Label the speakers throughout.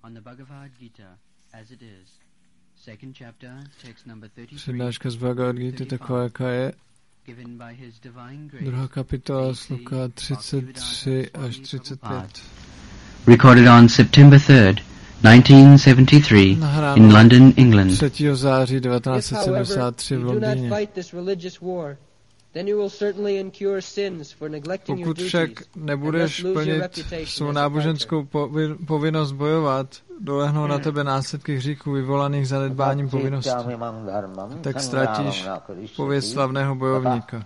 Speaker 1: Přednáška z Bhagavad Gita taková, jaká je. Druhá kapitola, sloka 33 až 35.
Speaker 2: Recorded on September 3rd, 1973, in London, England.
Speaker 1: 3. září 1973 v Londýně. Pokud však nebudeš plnit svou náboženskou povinnost bojovat, dolehnou na tebe následky hříchů vyvolaných zanedbáním povinností. Tak ztratíš pověst slavného bojovníka.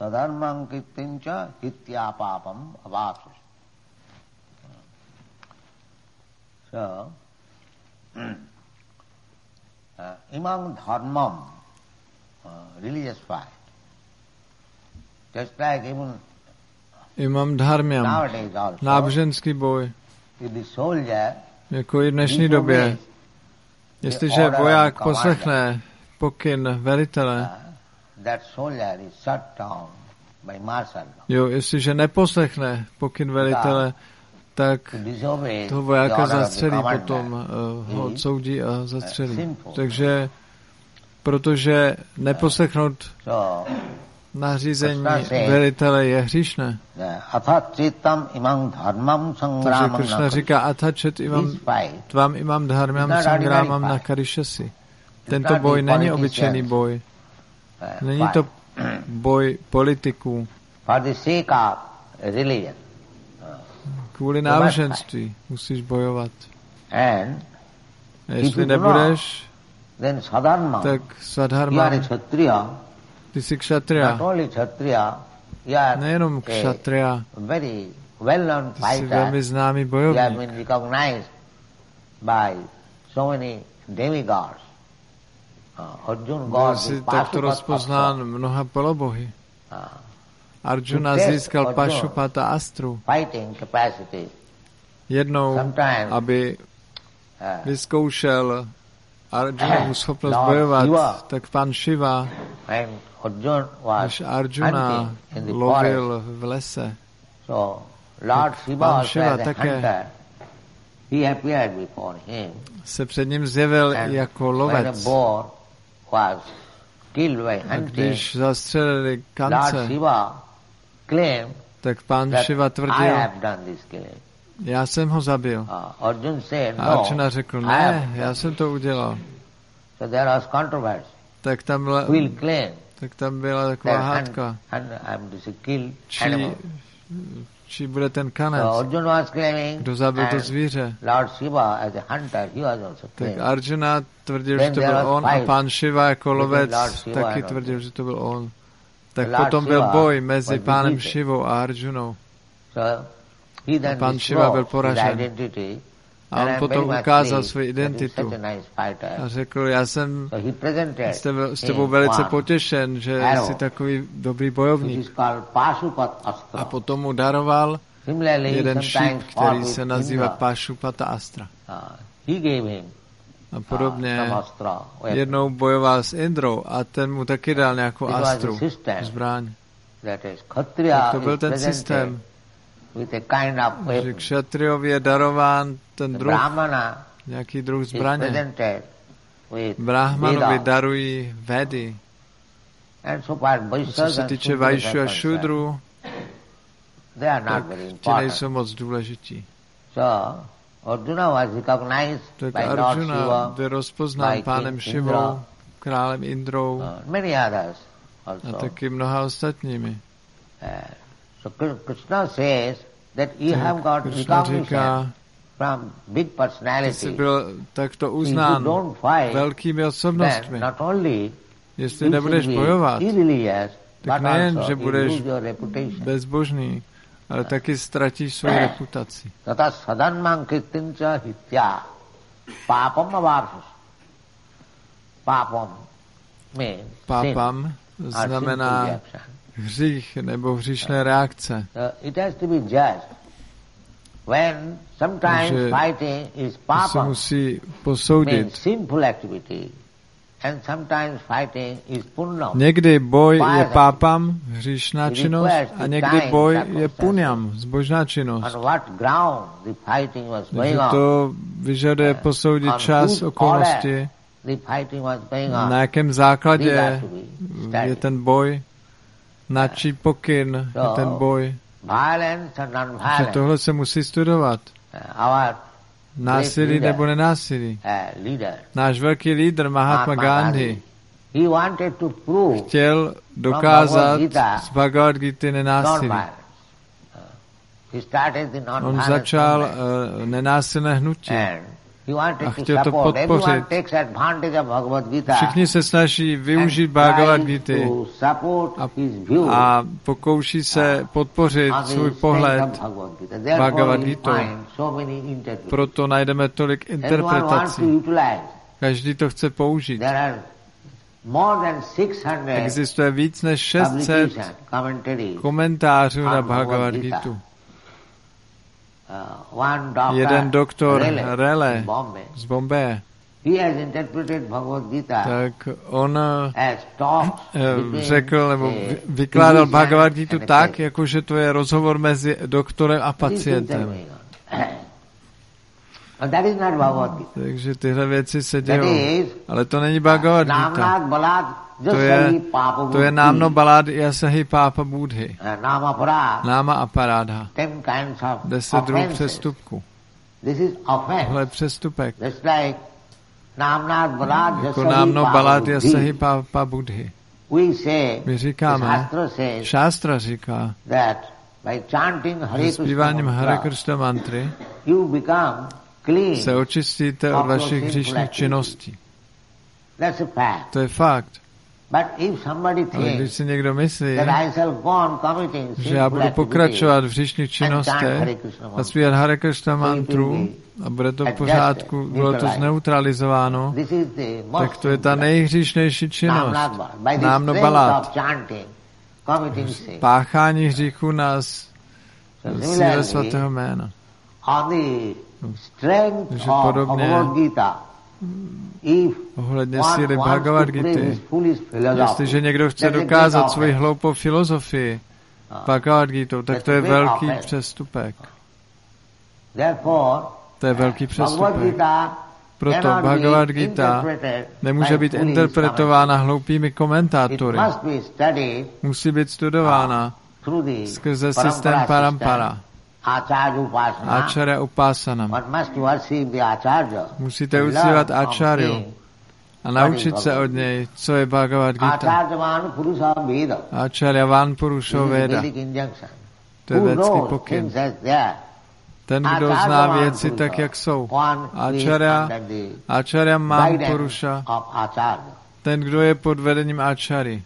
Speaker 1: Imam dharmyam, náboženský boj, jako i v dnešní době. Jestliže voják poslechne pokyn velitele, jestliže neposlechne pokyn velitele, tak toho vojáka zastřelí, potom ho odsoudí a zastřelí. Takže, protože neposlechnout nařízení velitele je hříšné. Takže Krishna říká Athačet tvam imam dharmam sangramam nakarishasi. Tento boj není obyčejný boj. Není to boj politiků. Kvůli náboženství musíš bojovat. A jestli nebudeš, tak sadharma. Ty jsi kshatriya. Nejenom kshatriya. Ty jsi velmi známý bojovník. Byl jsi takto rozpoznán mnoha polobohy. Arjuna získal Pašupata astru. Jednou, aby vyzkoušel Arjunovu schopnost bojovat, tak pan Shiva, když Arjuna lovil v lese, tak pan Shiva také se před ním zjevil jako lovec. A když zastřelili kance, tak pan Shiva tvrdil, já jsem ho zabil. A Arjuna řekl, ne, já jsem to udělal. Tak tam byla taková hádka. Čí bude ten kanec? Kdo zabil to zvíře? Tak Arjuna tvrdil, že to byl on, a pán Shiva jako lovec taky tvrdil, že to byl on. Tak potom byl boj mezi pánem Shivou a Arjunou. A pán Shiva byl poražen. A on potom ukázal svou identitu a řekl, já jsem s tebou velice potěšen, že jsi takový dobrý bojovník. A potom mu daroval jeden šíp, který se nazývá Pašupata astra. A podobně jednou bojoval s Indrou a ten mu taky dal nějakou astru, zbraň. Tak to byl ten systém, že kšatriovi je darován ten druh, nějaký druh zbraně. Brahmanovi darují Vedy. Co se týče Vajšu a Šudru, tak ti nejsou moc důležití. Tak Arjuna byl rozpoznán pánem Šivou, králem Indrou a taky mnoha ostatními.
Speaker 2: Krishna říká,
Speaker 1: že jsi byl takto uznán velkými osobnostmi. Jestli nebudeš bojovat, tak nejen, že budeš bezbožný, ale taky ztratíš svoji reputaci. Pápam znamená hřích nebo hříšné reakce. Takže se musí posoudit, Někdy boj je pápam, hříšná činnost, a někdy boj je punyam, zbožná činnost. Takže to vyžaduje posoudit čas, okolnosti, na jakém základě je ten boj, na čí pokyn je ten boj. Že tohle se musí studovat. Násilí nebo nenásilí. Náš velký lídr Mahatma Gandhi chtěl dokázat z Bhagavad Gita nenásilí. On začal nenásilné hnutí a chtěl to podpořit. Všichni se snaží využít Bhagavad Gita a pokouší se podpořit svůj pohled Bhagavad Gita. Proto najdeme tolik interpretací. Každý to chce použít. Existuje víc než 600 komentářů na Bhagavad Gita. Jeden doktor Rele z Bombeje, tak on řekl, nebo vykládal Bhagavad Gita tak, jakože to je rozhovor mezi doktorem a pacientem. Takže tyhle věci se dějou. Ale to není Bhagavad Gita. To je námno balad Yasahi Pápa Budhy. Náma aparádha. 10 druhů přestupků. Tohle je přestupek. Jako námno balad Yasahi Pápa Budhy. My říkáme, šástra říká, že zpíváním Hare Krishna mantry se očistíte od vašich hříšných činností. To je fakt. Ale když si někdo myslí, že já budu pokračovat v hříšných činnostech a zpívat Hare Krishna mantru a bude to v pořádku, bylo to zneutralizováno, tak to je ta nejhříšnější činnost. Námno balad. Páchání hříchu nás síle svatého jména. Takže podobně ohledně síly Bhagavad Gita. Jestliže někdo chce dokázat svoji hloupou filozofii Bhagavad Gita, tak to je velký přestupek. To je velký přestupek. Proto Bhagavad Gita nemůže být interpretována hloupými komentátory. Musí být studována skrze systém parampara. Acharya Upasanam. Musíte uctívat Acharyu a naučit se od něj, co je Bhagavad Gita. Acharya Van Purusho Veda. To je védský pokyn. Ten, kdo zná věci tak, jak jsou. Acharya Man Purusha. Ten, kdo je pod vedením Acharya.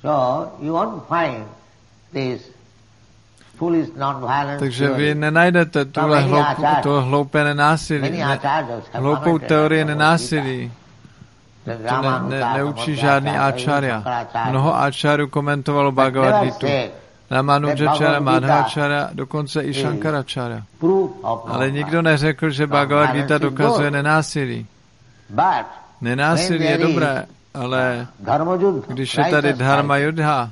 Speaker 1: Takže vy nenajdete to hloupé nenásilí, hloupou teorii nenásilí. To neučí žádný acharya. Mnoho acharyu komentovalo Bhagavad Gita. Ramanujacharya, Madhvacharya, dokonce i Shankaracharya. Ale nikdo neřekl, že Bhagavad Gita dokazuje nenásilí. Nenásilí je dobré, ale když je tady dharma yudha,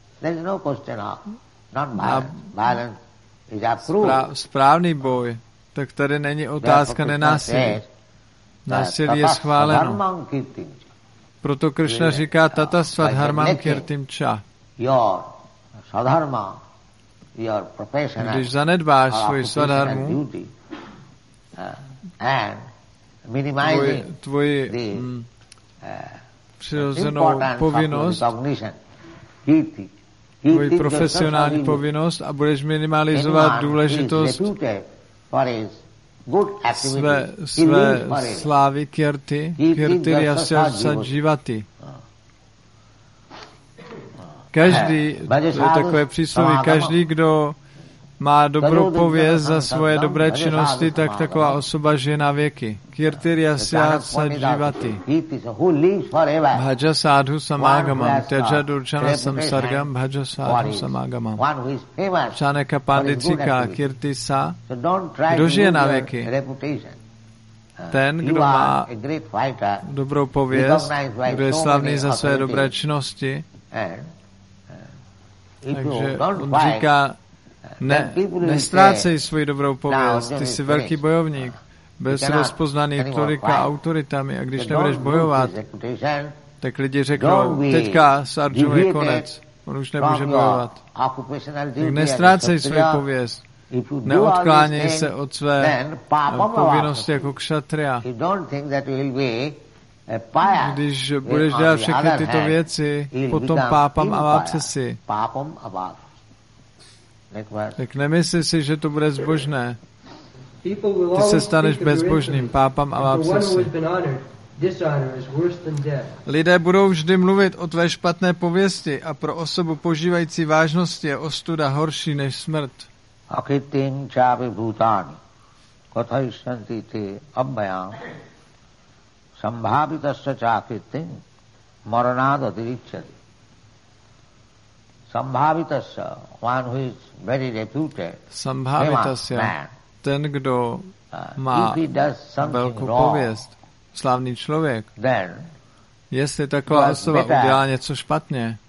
Speaker 1: správný boj, tak tady není otázka nenásilí. Násilí je schváleno. Proto Krishna říká Tata Svadharmam Kirtim Cha. Když zanedbáš svoji svadharmu, tvoji přirozenou povinnost, tvoji profesionální povinnost a budeš minimalizovat důležitost své slávy kirti ryasya sadživati. Každý, to je takové přísloví, každý, kdo má dobrou pověst za svoje dobré činnosti, tak taková osoba žije na věky. Kirti ryasya sadživati. Bhaja sadhu samagamam. Tyaja durjana samsargam. Bhaja sadhu samagamam. Čáneka pandit říká, kirti sa. Kdo žije na věky? ten, kdo má dobrou pověst, kdo je slavný za své dobré činnosti, takže on říká, nestrácej svoji dobrou pověst, ty jsi velký bojovník, byl jsi rozpoznaný tolika autoritami a když nebudeš bojovat, tak lidi řeknou, teďka s Arjunou je konec, on už nemůže bojovat. Tak nestrácej svoji pověst, neodkláněj se od své povinnosti jako kšatriya. Když budeš dělat všechny tyto věci, potom pápam a vápsesi. Tak nemysli si, že to bude zbožné. Ty se staneš bezbožným, pápam a vápsesi. Lidé budou vždy mluvit o tvé špatné pověsti a pro osobu požívající vážnosti je ostuda horší než smrt.
Speaker 3: Akritin čávi bhutani kathaisanti te abhyam sambhavitasya čakritin maranad atiricchati. Sambhavitasya, one who is very reputed,
Speaker 1: Sambhavitasya, ten, kdo má velkou pověst, slavný člověk, jestli taková osoba udělá něco špatně,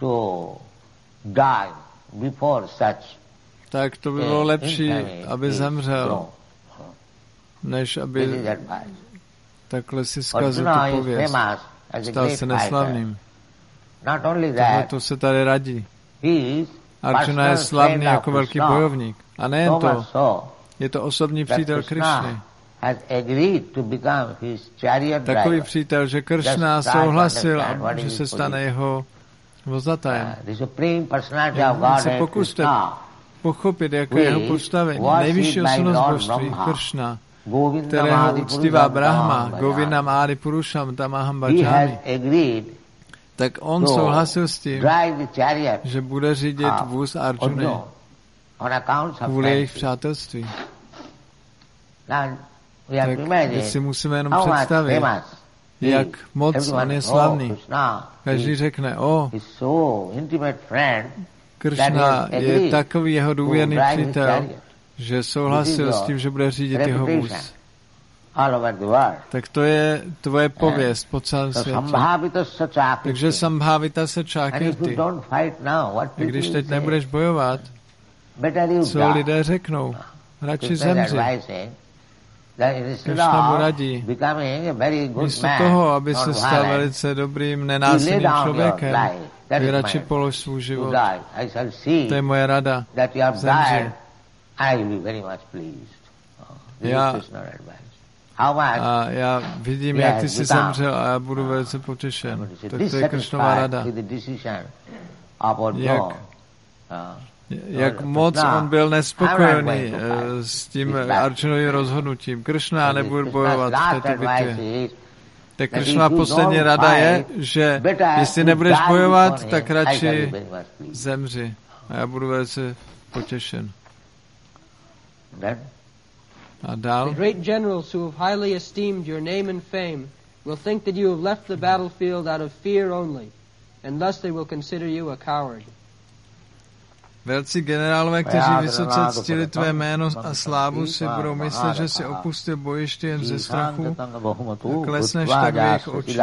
Speaker 1: tak to by bylo lepší, aby zemřel, než aby takhle si zkazil tu pověst. Stal se neslavným. Tohle to se tady radí. Arjuna je slavný jako velký bojovník. A nejen to, je to osobní přítel Krišny. Takový přítel, že Kršna souhlasil, že se stane jeho vozatajem. Se pokuste pochopit, jako jeho postavení. Nejvyšší osobnost božství, Kršna, kterého uctívá Brahma, Govindam Adi Purusham Tamaham Bhajami, tak on souhlasil s tím, že bude řídit vůz Arjuny kvůli jejich přátelství. Tak si musíme jenom představit, jak moc on je slavný. Každý řekne, Kršna je takový jeho důvěrný přítel, že souhlasil s tím, že bude řídit jeho vůz. Tak to je tvoje pověst po celém světě. Takže sambhavitase čakirti. A když teď nebudeš bojovat, co lidé řeknou? Radši zemři. Kršna mu radí. Místo toho, aby se stal velice dobrým, nenásilným člověkem, by radši polož svůj život. To je moje rada. Zemři. Já vidím, jak ty jsi zemřel a já budu velice potěšen. Tak to je Kršnova rada. Jak moc on byl nespokojený s tím Arjunovým rozhodnutím. Kršna nebudu bojovat v této bitvě. Tak Kršnova poslední rada je, že jestli nebudeš bojovat, tak radši zemři. A já budu velice potěšen. A dál.
Speaker 4: The great generals who have highly esteemed your name and fame will think that you have left the battlefield out of fear only, and thus they will consider you a coward.
Speaker 1: Velcí generálové, kteří vysoce ctili tvé jméno a slávu, si budou myslet, že si opustil bojiště jen ze strachu a klesneš tak v jejich očích.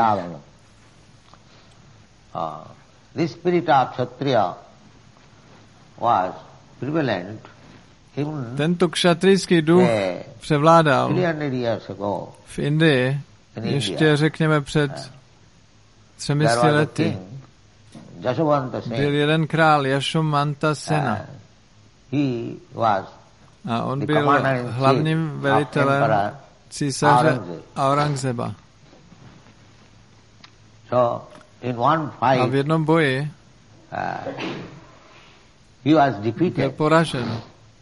Speaker 3: The spirit of Kshatriya was prevalent.
Speaker 1: Tento kšatrijský duch převládal v Indii ještě, řekněme, před 300 lety. Byl jeden král, Yasomanta Sena. A on byl hlavním velitelem císaře Aurangzeba. A v jednom boji byl poražen.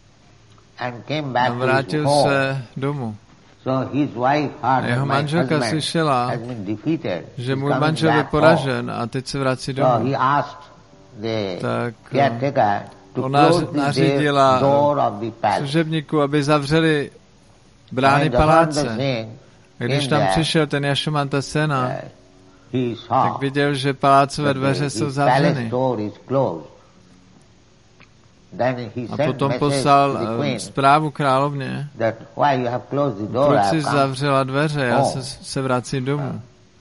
Speaker 1: A vrátil se domů. A jeho manželka slyšela, že můj manžel je poražen a teď se vrací domů. Tak ona nařídila služebníku, aby zavřeli brány paláce. A když tam přišel ten Yasomanta Sena, tak viděl, že palácové dveře jsou zavřeny. A potom poslal zprávu královně, proč jsi zavřela dveře, já se vracím domů.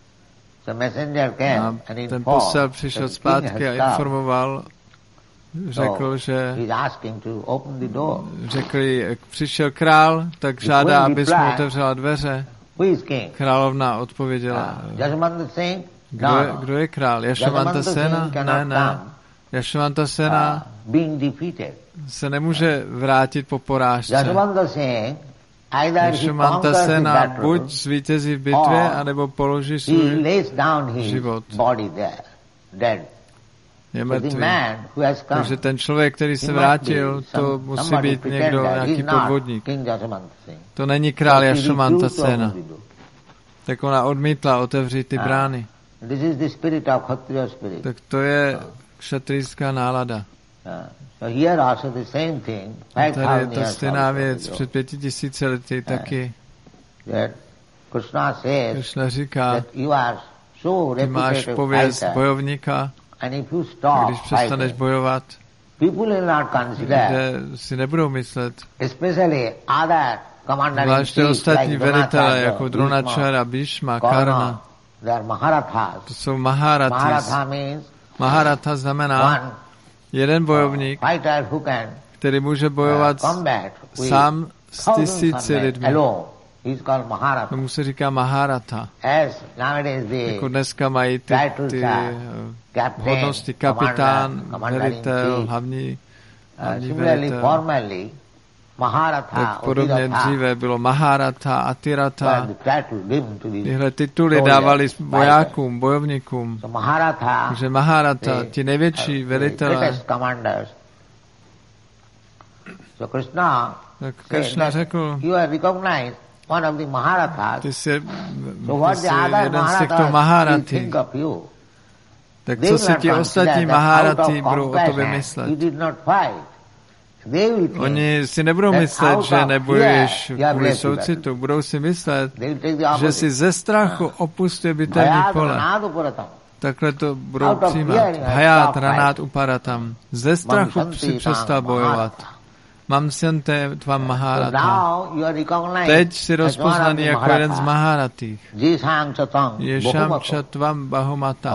Speaker 1: A ten posel přišel zpátky a informoval, řekl, že přišel král, tak žádá, abys mu otevřela dveře. Královna odpověděla, kdo je král? Jašvanta Sena? Ne. Jašvanta Sena se nemůže vrátit po porážce. Jašvanta Sena buď zvítězí v bitvě, anebo položí svůj život. Je mrtvý. Takže ten člověk, který se vrátil, to musí být někdo, nějaký podvodník. To není král Jašvanta Sena. Tak ona odmítla otevřít ty brány. Tak to je kšatrijská nálada. Tady je ta stejná věc před 5000 lety taky. Krishna říká, ty máš pověst bojovníka, když přestaneš bojovat, lidé si nebudou myslet. Zvláště ostatní velitelé, jako Dronačara, Bhishma, Karna, to jsou Maharathas. Maharatha znamená jeden bojovník, který může bojovat sám s 1000 lidmi. Tomu se říká Maharatha. Jako dneska mají ty hodnosti kapitán, velitel, hlavní velitel. Tak podobně dříve bylo Maharatha, Atiratha. Tyhle tituly dávali vojákům, bojovníkům. Takže Maharatha, ti největší velitelé. Tak Krishna řekl, ty jsi jeden z těchto Maharathi. Tak co si ti ostatní Maharathi budou o tobě myslet? Oni si nebudou myslet, že nebojuješ kvůli soucitu. Budou si myslet, že si ze strachu opustil bitevní pole. Takhle to budou přijímat. Hayat ranat uparatam. Ze strachu si přestal bojovat. Mam sente tvam Maharatha. Teď si rozpoznaný jako jeden z Maharatích. Ješam čatvam bahomata.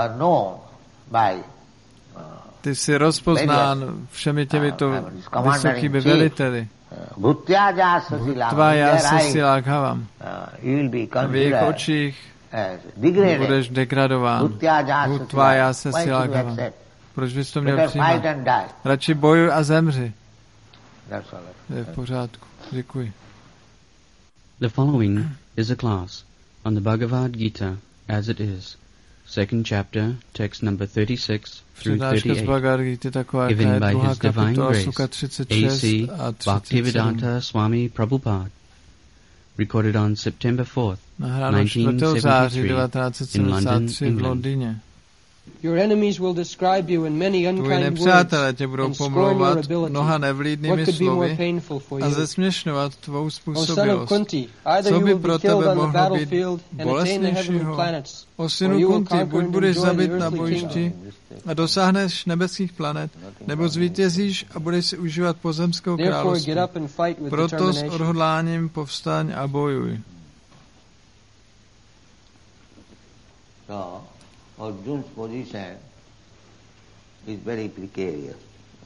Speaker 1: Ty jsi rozpoznán všemi těmito vysokými veliteli. Bhuttvaya sasilagham. V jejich očích budeš degradován. Bhuttvaya sasilagham. Proč bys to měl přijímat? Radši bojuj a zemři. Je v pořádku. Děkuji.
Speaker 2: The following is a class on the Bhagavad Gita as it is. Second chapter, text number 36 through 38, given by His Divine Grace, A.C. Bhaktivedanta Swami Prabhupada, recorded on September 4th, 1973, in London, England.
Speaker 4: Your enemies will describe you in many unkind
Speaker 1: words and scorn your ability. What could be more painful for you? O
Speaker 4: son of Kunti, either you will be killed on the battlefield and attain the heavenly planets, or you will conquer and enjoy the earthly kingdom.
Speaker 1: A dosáhneš nebeských planet, nebo zvítězíš a budeš si užívat pozemského království. Proto s odhodláním povstaň a bojuj.
Speaker 3: Arjun's position is very precarious.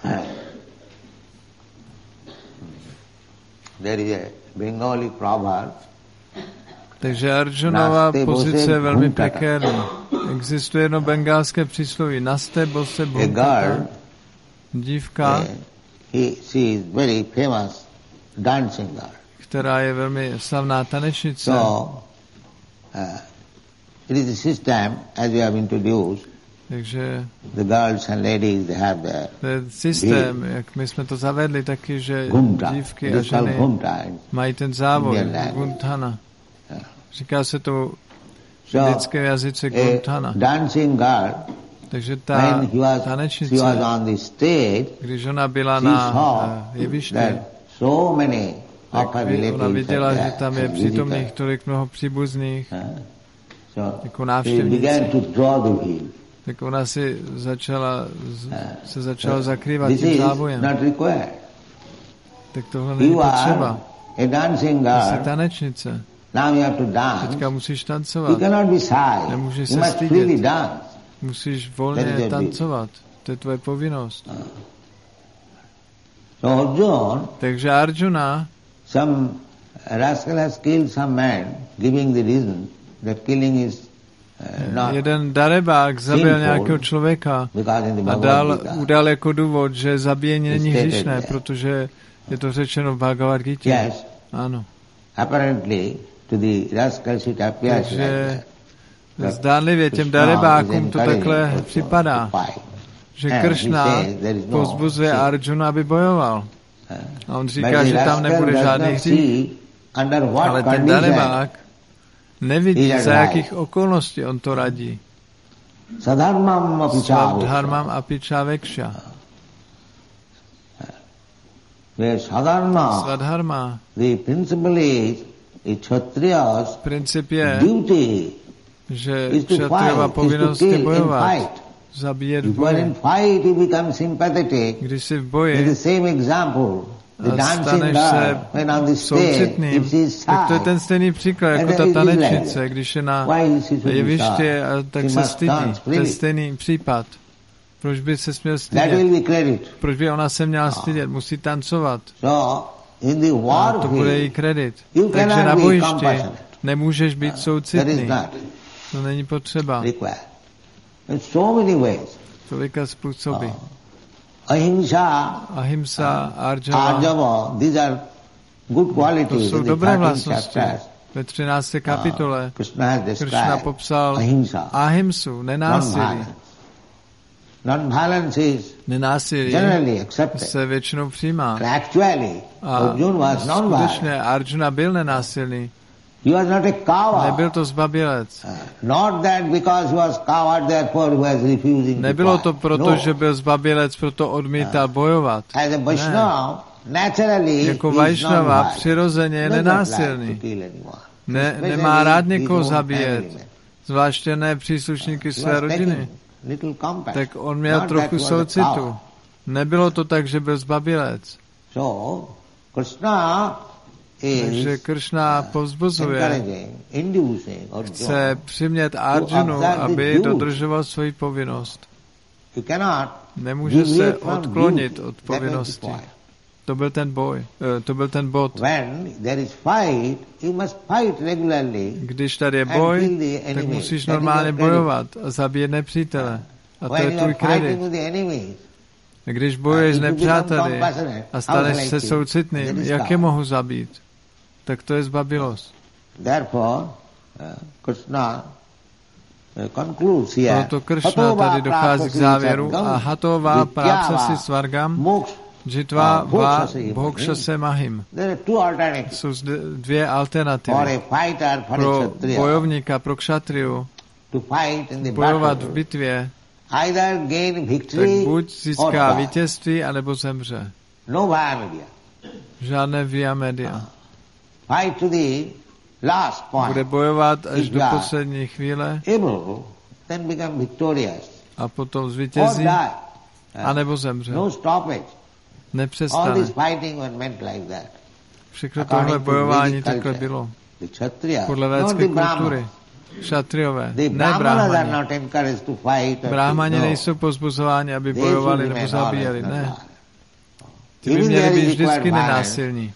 Speaker 3: There is a Bengali proverb.
Speaker 1: Takže Arjunova pozice je velmi prekérní. Existuje jedno bengalské přísloví. Naste bose bhutata. Dívka,
Speaker 3: she is very famous dancing girl.
Speaker 1: Která je velmi slavná tanečnice.
Speaker 3: So, it is a system, as we have introduced.
Speaker 1: Takže
Speaker 3: the girls and ladies, they have the
Speaker 1: systém, jak my jsme to zavedli taky, že dívky a ženy mají ten závod, Gunthana. Říká se to v indickém jazyce Gunthana.
Speaker 3: Dancing girl,
Speaker 1: takže ta tanečnice, když ona byla na jevišti, ona viděla, že tam je přítomných tolik mnoho příbuzných, jako návštěvníci. tak ona se začala zakrývat tím závojem. Tak tohle není potřeba. Jsi tanečnice. Teďka musíš tancovat. Nemůžeš se stydět. Musíš volně tancovat. To je tvoje povinnost. Takže Arjuna,
Speaker 3: some rascal has killed some man, giving the reason that killing is
Speaker 1: jeden darebák zabil nějakého člověka a udal jako důvod, že zabíjení není hříšné, protože je to řečeno v Bhagavad Gita.
Speaker 3: Yes.
Speaker 1: Ano.
Speaker 3: Apparently to the rascals it appears
Speaker 1: takže zdánlivě těm darebákům to takhle připadá, že Kršna povzbuzuje Arjuna, aby bojoval. A on říká, že tam nebude žádný hřích. Ale ten darebák nevidí, za jakých okolností on to radí. Svadharmam apiča vekša. Svadharma. Princip je, že kshatriyova povinnost je bojovat, zabíjet v boji. Když jsi v boji a staneš se soucitným, tak to je ten stejný příklad, jako ta tanečnice, když je na jeviště, tak se stydí. To je stejný případ. Proč by se směl stydět? Proč by ona se měla stydět? Musí tancovat. A to bude jí kredit. Takže na bojišti nemůžeš být soucitný. To není potřeba. Tolika způsoby. Ahimsa, Arjava, to jsou dobré vlastnosti. Ve 13. kapitole Kršna popsal ahimsu, nenásilí. Nenásilí se většinou přijímá. A skutečně Arjuna byl nenásilný. Nebyl to zbabělec. Nebylo to proto, že byl zbabělec, proto odmítal bojovat. Ne. Jako Vajšnava přirozeně je nenásilný. Nemá rád někoho zabíjet. Zvláště ne příslušníky své rodiny. Tak on měl trochu soucitu. Nebylo to tak, že byl zbabělec. Takže Kršna povzbuzuje, chce přimět Arjunu, aby dodržoval svoji povinnost. Nemůže se odklonit od povinnosti. To byl ten boj, to byl ten bod. Když tady je boj, tak musíš normálně bojovat a zabíjet nepřítele. A to je tvůj kredit. Když bojuješ s nepřáteli a staneš se soucitným, jak je mohu zabít? Tak to je zbabilost. Proto Kršna tady dochází k závěru a hatová práce si svargam, jitva va bhokshase mahim. Jsou dvě alternativy. Pro bojovníka, pro kšatriu, bojovat v bitvě, tak buď získá vítězství, anebo zemře. Žádné via media. Bude bojovat až do poslední chvíle a potom zvítězí, anebo zemře. Nepřestane. Všechno tohle bojování takhle bylo. Podle védské kultury. Kšatriové, ne bráhmani. Bráhmani nejsou povzbuzováni, aby bojovali nebo zabíjeli, ne. Ty by měli být vždycky nenásilní.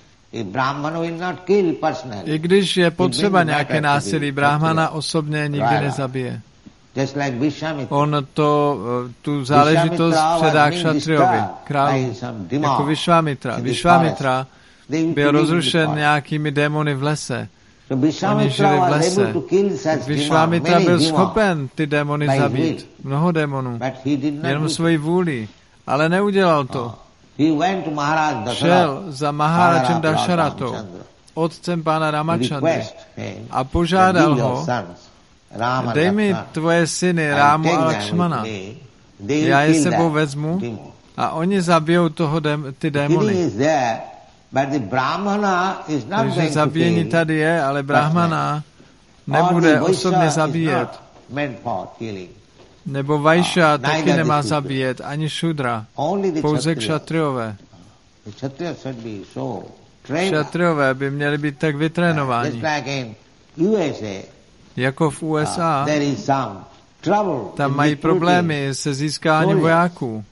Speaker 1: I když je potřeba nějaké násilí, bráhmana osobně nikdy nezabije. On tu záležitost předá kšatriovi, králu, jako Višvamitra. Višvamitra byl rozrušen nějakými démony v lese. Oni žili v lese. Višvamitra byl schopen ty démony zabít. Mnoho démonů. Jenom svoji vůli. Ale neudělal to. Šel za Maharajem Dašaratou, otcem pána Ramachandry, a požádal ho, dej mi tvoje syny Rámu a Lakšmana. Já je sebou vezmu a oni zabijou ty démony. Takže zabíjení tady je, ale Brahmana nebude osobně zabíjet. Nebo Vajša taky nemá zabíjet, ani Šudra. Pouze kšatriové. Kšatriové by měli být tak vytrénováni. Jako v USA, tam mají problémy se získáním vojáků.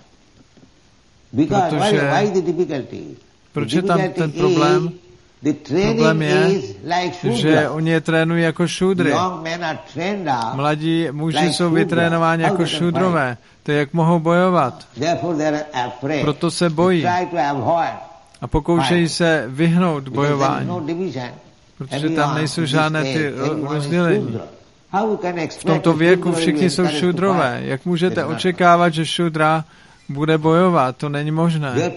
Speaker 1: Proč je tam ten problém? Problém je, že oni je trénují jako šudry. Mladí muži jsou vytrénováni jako šudrové. To je, jak mohou bojovat. Proto se bojí. A pokoušejí se vyhnout bojování. Protože tam nejsou žádné ty rozdělení. V tomto věku všichni jsou šudrové. Jak můžete očekávat, že šudra bude bojovat? To není možné.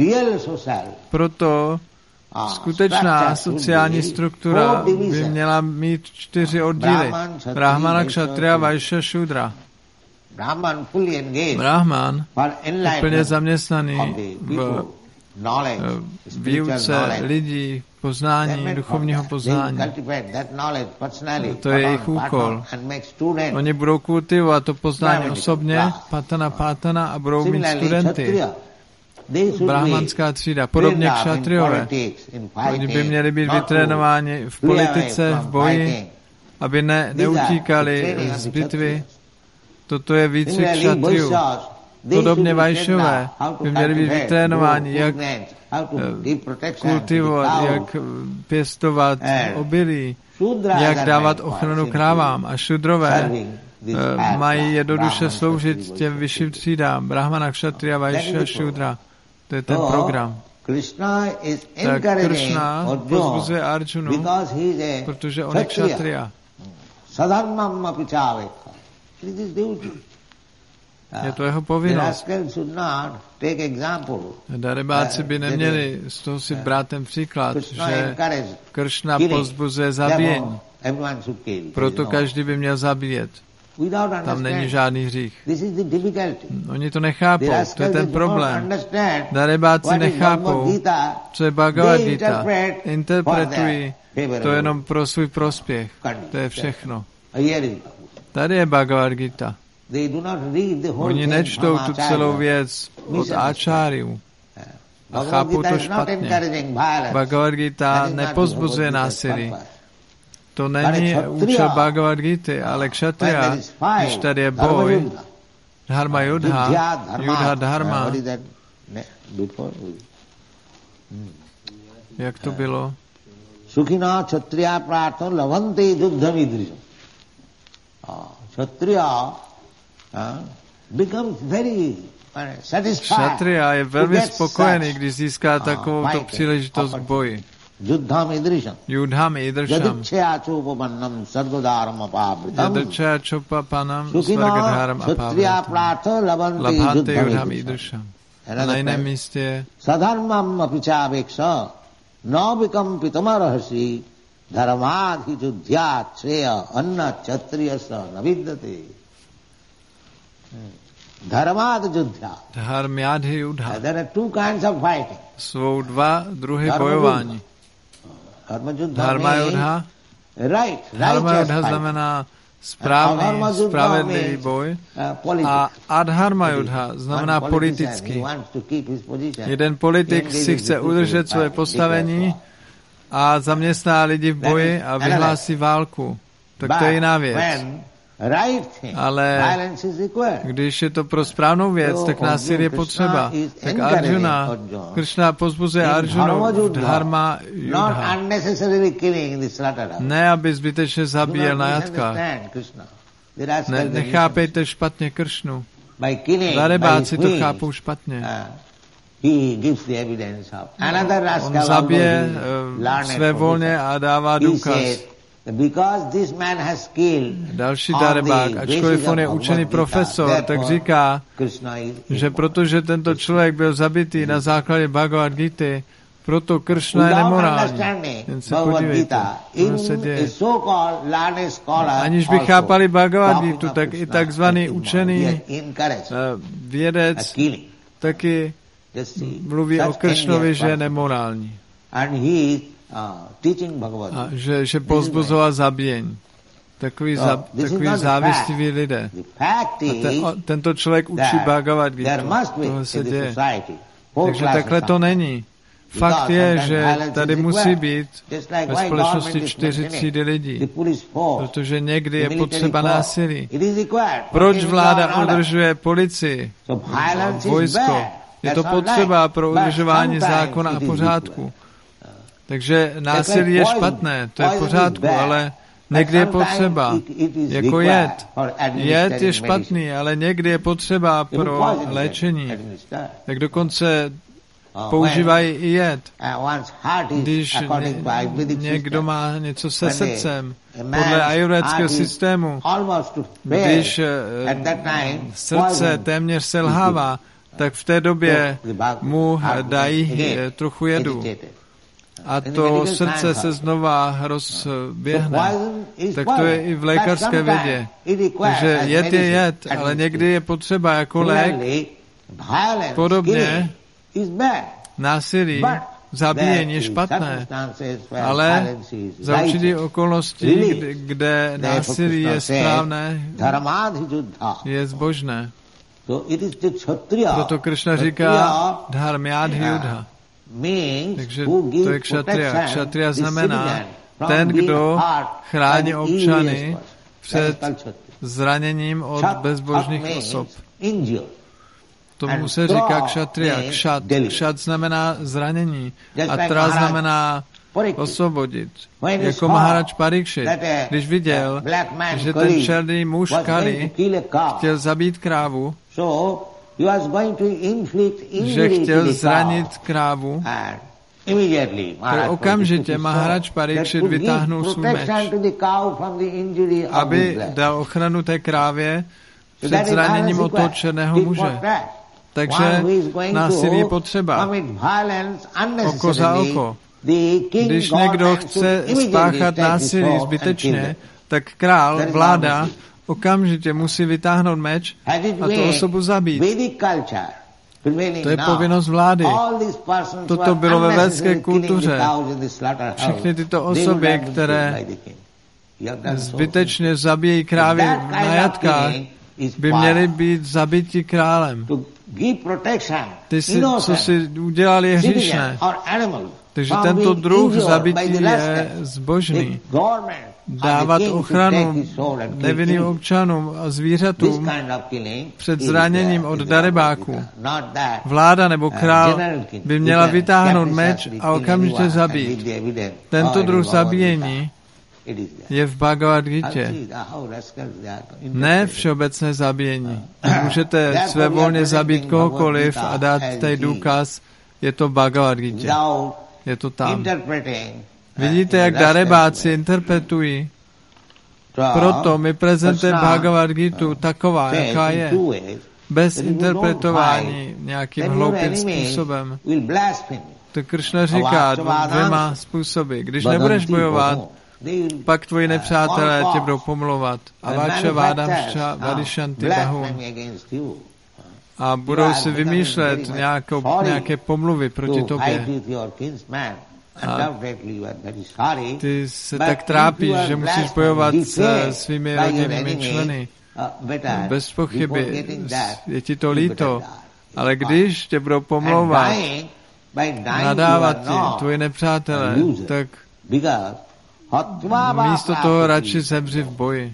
Speaker 1: Proto skutečná sociální struktura by měla mít 4 oddíly. Brahmana, Kshatriya, Vaishya, Šudra. Brahman je plně zaměstnaný v výuce lidí, poznání, duchovního poznání. To je jejich úkol. Oni budou kultivovat to poznání osobně, patana, a budou mít studenty. Brahmanská třída, podobně kšatriové. Oni by měli být vytrénováni v politice, v boji, aby neutíkali z bitvy. Toto je výcvik kšatriů. Podobně Vajšové by měli být vytrénováni, jak kultivovat, jak pěstovat obilí, jak dávat ochranu krávám. A šudrové mají jednoduše sloužit těm vyšším třídám. Brahmana, Kshatriya, Vaishya, Šudra. To je ten program. Tak Krishna pozbuzuje Arjunu, protože on je Kshatriya. Je to jeho povinnost. Darebáci by neměli z toho si brát ten příklad, že Krishna pozbuzuje zabíjení. Proto každý by měl zabíjet. Tam není žádný hřích. Oni to nechápou, to je ten problém. Darebáci nechápou, co je Bhagavad Gita. Interpretují to jenom pro svůj prospěch. To je všechno. Tady je Bhagavad Gita. Oni nečtou tu celou věc od áčáriů a chápou to špatně. Bhagavad Gita nepozbuzuje násilí. To není účel Bhagavad Gity, ale kšatriya, když tady je boj, dharma yudha, yudha dharma. Jak to bylo?
Speaker 3: Sukhina kshatriya prartha lavante yuddham idrisam. Kshatriya becomes very satisfied.
Speaker 1: Kshatriya je velmi spokojený, když získá takovouto příležitost k boji.
Speaker 3: Yudham idrisham.
Speaker 1: Yudham idrisham.
Speaker 3: Yadikshaya chopapannam sargodharam apavritam.
Speaker 1: Yadikshaya chopapannam sargodharam apavritam. Labhante yudham idrisham. Na jiném místě je
Speaker 3: sadharmam apicháveksa navikam pitamarahasi dharmadhi judhyat shreya anna kshatriyasa naviddate. Dharmad judhyat.
Speaker 1: Dharmadhi yudha.
Speaker 3: There are two kinds of fighting.
Speaker 1: Jsou 2 druhy bojování. Dharma yudha. Dharma yudha znamená správný, spravedlivý boj a adharma yudha znamená politický. Jeden politik si chce udržet své postavení a zaměstná lidi v boji a vyhlásí válku. Tak to je jiná věc. Ale když je to pro správnou věc, tak násilí je potřeba. Tak Arjuna, Krishna pozbuzuje Arjunu v dharma yudha. Ne, aby zbytečně zabíjel na jatkách. Nechápejte špatně Kršnu. Darebáci to chápou špatně. On zabije své volně a dává důkaz. Další darebák, ačkoliv on je učený profesor, tak říká, že protože tento člověk byl zabitý na základě Bhagavad Gity, proto Kršna je nemorální. Jen se podívejte, co se děje. Aniž by chápali Bhagavad Gitu, tak i takzvaný učený vědec taky mluví o Kršnovi, že je nemorální. A že pozbuzoval zabíjení. takový závistivý lidé. A tento člověk učí Bhagavad Gita. Tohle se děje. Takže takhle to není. Fakt je, že tady musí být ve společnosti 4 třídy lidí, protože někdy je potřeba násilí. Proč vláda udržuje policii, vojsko? Je to potřeba pro udržování zákona a pořádku. Takže násilí je špatné, to je v pořádku, ale někdy je potřeba, jako jed. Jed je špatný, ale někdy je potřeba pro léčení. Tak dokonce používají i jed. Když někdo má něco se srdcem, podle ajurvédského systému, když srdce téměř selhává, tak v té době mu dají trochu jedu. A to srdce se znova rozběhne. Tak to je i v lékařské vědě. Takže jed je jed, ale někdy je potřeba jako lék. Podobně násilí, zabíjení je špatné, ale za určitých okolností, kde násilí je správné, je zbožné. Proto Krishna říká dharmyadhyudha. Takže to je kšatria. Kšatria znamená ten, kdo chrání občany před zraněním od bezbožných osob. Tomu se říká kšatria. Kšat znamená zranění a tra znamená osvobodit. Jako Maharaj Parikšit, když viděl, že ten černý muž Kali chtěl zabít krávu, že chtěl zranit krávu, tak okamžitě Maharaj Parikšit vytáhnul svůj meč, aby dal ochranu té krávě před zraněním od toho černého muže. Takže násilí je potřeba. Oko za oko. Když někdo chce spáchat násilí zbytečně, tak král, vláda, okamžitě musí vytáhnout meč a tu osobu zabít. To je povinnost vlády. Toto bylo ve védské kultuře. Všechny tyto osoby, které zbytečně zabíjejí krávy na jatkách, by měly být zabiti králem. Ty, co si udělali, je hříšné. Takže tento druh zabití je zbožný. Dávat ochranu nevinným občanům a zvířatům před zraněním od darebáků. Vláda nebo král by měla vytáhnout meč a okamžitě zabít. Tento druh zabíjení je v Bhagavad Gitě. Ne všeobecné zabíjení. Můžete svévolně zabít kohokoliv a dát tady důkaz, je to Bhagavad Gitě. Je to tam. Vidíte, jak darebáci interpretují? Proto my prezentujeme Bhagavad Gitu taková, jaká je. Bez interpretování nějakým hloupým způsobem. To Krishna říká 2 způsoby. Když nebudeš bojovat, pak tvoji nepřátelé tě budou pomlouvat. Avača vádamšča vadišanti bahum. A budou si vymýšlet nějaké pomluvy proti tobě. A ty se tak trápíš, že musíš bojovat se svými rodinnými členy. Bez pochyby je ti to líto, ale když tě budou pomlouvat, nadávat ti tvoji nepřátelé, tak místo toho radši zemři v boji.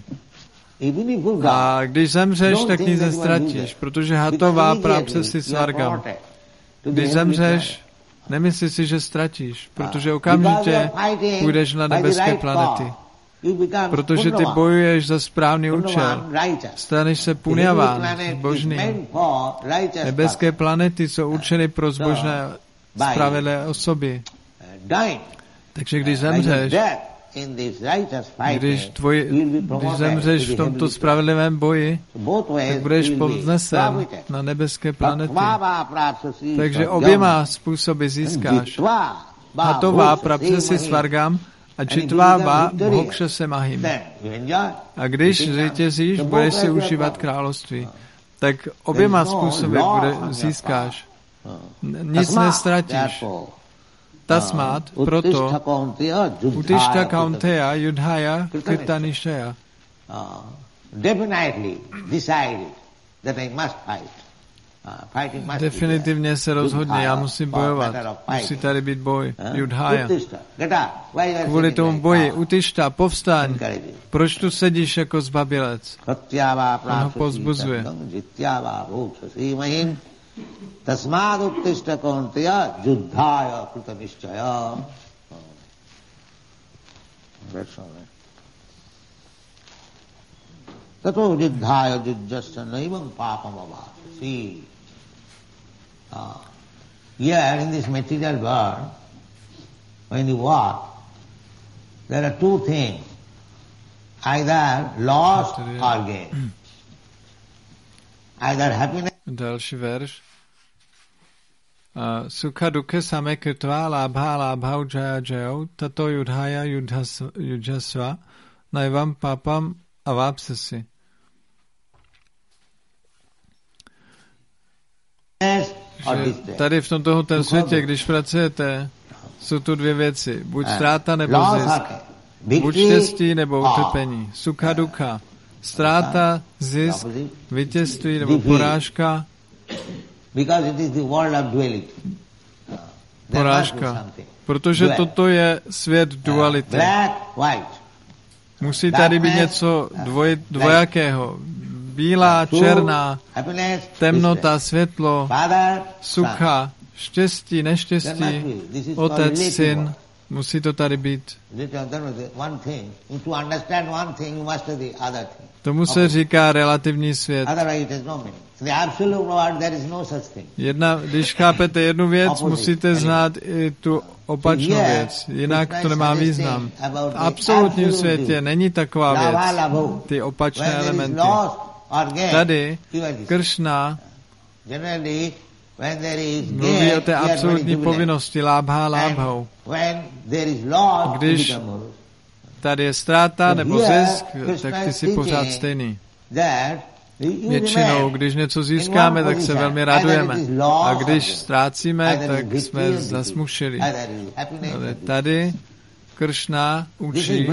Speaker 1: A když zemřeš, tak nic nestratíš, protože hatová práce si svargam. Když zemřeš, nemyslí si, že ztratíš, protože okamžitě půjdeš na nebeské planety. Protože ty bojuješ za správný účel. Staneš se punyaván, zbožný. Nebeské planety jsou určeny pro zbožné, spravedlivé osoby. Takže když zemřeš, když zemřeš v tomto spravedlivém boji, tak budeš povznesen na nebeské planety. Takže oběma způsoby získáš. Hatová prapsasi svargam a čitváva bhokšase mahim. A když zvítězíš, budeš si užívat království. Tak oběma způsoby získáš. Nic nestratíš. Tasmát, proto Utišta Kaunteya Yudhaya Kirtanishaya.
Speaker 3: definitely decided that I must fight.
Speaker 1: Definitivně se rozhodně, já musím bojovat. Musí tady být boj. Judhaya. Kvůli tomu boji. Utišta, povstaň. Proč tu sedíš jako zbabilec? On ho povzbuzuje.
Speaker 3: Tasmad uttishta kaunteya juddhaya krita nishchaya. Tato juddhaya jujjasya naivam papam avāti. See, here in this material world, when you walk, there are two things, either loss or gain. Either happiness.
Speaker 1: Další verš. Sukha dukhe same krtva labha labhau jaya jayau tato yudhaya yudhasva naivam papam avapsasi. Tady v tomto světě, když pracujete, jsou tu dvě věci. Buď ztráta nebo zisk. Buď štěstí nebo utrpení. Sukha dukha. Ztráta, zisk, vítězství nebo porážka. Porážka. Protože toto je svět duality. Musí tady být něco dvojakého. Bílá, černá, temnota, světlo, sukha, štěstí, neštěstí, otec, syn. Musí to tady být. Tomu se říká relativní svět. Když chápete jednu věc, musíte znát i tu opačnou věc. Jinak to nemá význam. V absolutním světě není taková věc. Ty opačné elementy. Tady Kršna mluví o té absolutní povinnosti lábha lábhou. Když tady je ztráta nebo zisk, tak ty jsi pořád stejný. Většinou, když něco získáme, tak se velmi radujeme. A když ztrácíme, tak jsme zasmušili. Ale tady Kršna učí,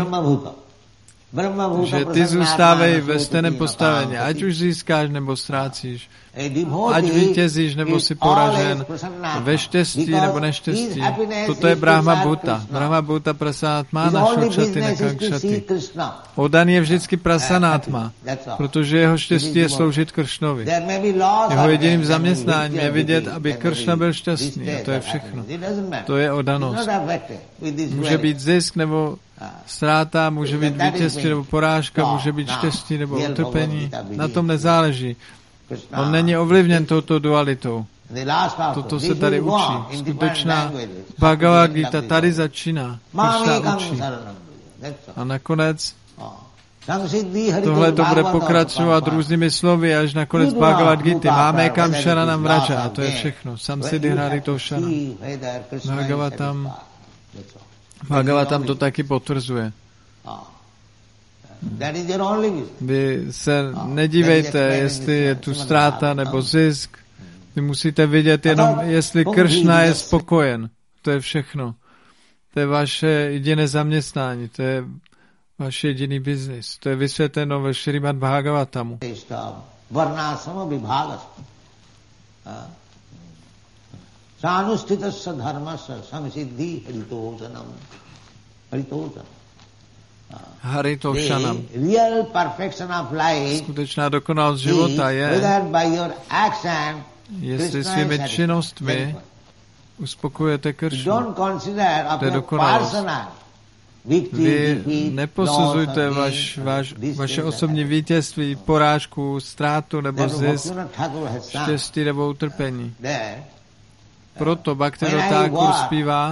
Speaker 1: že ty zůstávají ve stejném postavení, ať už získáš nebo ztrácíš, ať vítězíš nebo si poražen, ve štěstí nebo neštěstí. Toto je Brahma Bhuta. Brahma Bhuta Prasanatmana Šočaty Nekankšaty. Odan je vždycky Prasanatma, protože jeho štěstí je sloužit Kršnovi. Jeho jediným zaměstnáním je vidět, aby Kršna byl šťastný. A to je všechno. To je odanost. Může být zisk nebo ztráta, může být vítězství nebo porážka, může být štěstí nebo utrpení. Na tom nezáleží. On není ovlivněn touto dualitou. Toto se tady učí. Skutečná Bhagavad Gita tady začíná. Kršna učí. A nakonec tohle to bude pokračovat různými slovy, až nakonec Bhagavad Gita. Máme kam Sharanam Vraja. A to je všechno. Samsiddhi Hrito Shana. Bhagavatam to taky potvrzuje. Vy se nedívejte, jestli je tu ztráta nebo zisk. Vy musíte vidět jenom, jestli Kršna je spokojen. To je všechno. To je vaše jediné zaměstnání. To je váš jediný biznis. To je vysvětleno ve Šrimad Bhagavatamu.
Speaker 3: Sanustitasya dharmasya samsiddhi haritosanam.
Speaker 1: Haritoshanam.
Speaker 3: Real perfection of life.
Speaker 1: Skutečná dokonalost života je, jestli svými činnostmi uspokojujete Kršnu. To je dokonalost. Vy neposuzujte vaše osobní vítězství, porážku, ztrátu nebo zisk, štěstí nebo utrpení. Proto Bhaktivinoda Thakur zpívá,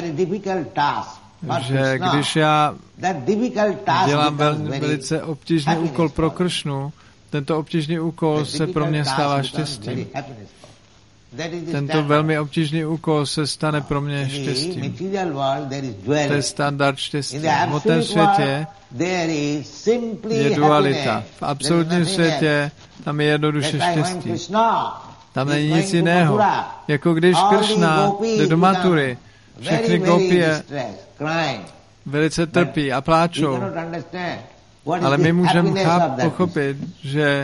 Speaker 1: že když já dělám velice obtížný úkol pro Kršnu, tento obtížný úkol se pro mě stává štěstím. Tento velmi obtížný úkol se stane pro mě štěstím. To je standard štěstí. V hmotném světě je dualita. V absolutním světě tam je jednoduše štěstí. Tam není nic jiného. Jako když Kršna jde do Matury, všechny gopie velice trpí a pláčou. Ale my můžeme pochopit, že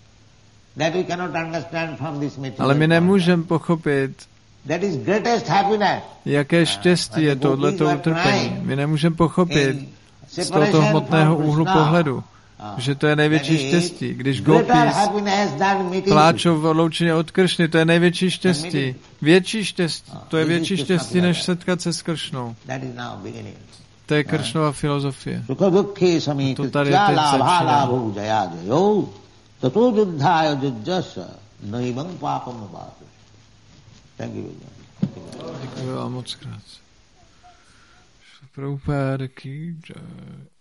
Speaker 1: ale my nemůžeme pochopit, jaké štěstí je tohleto utrpení. My nemůžeme pochopit z tohoto hmotného úhlu pohledu, že to je největší štěstí. Když gopis pláčou v odloučeně od Kršny, to je největší štěstí. Větší štěstí. To je větší štěstí, než setkat se s Kršnou. To je Kršnova filozofie. To tady je teď začíná. Děkuji vám moc krát. Prabhupáda ki jai.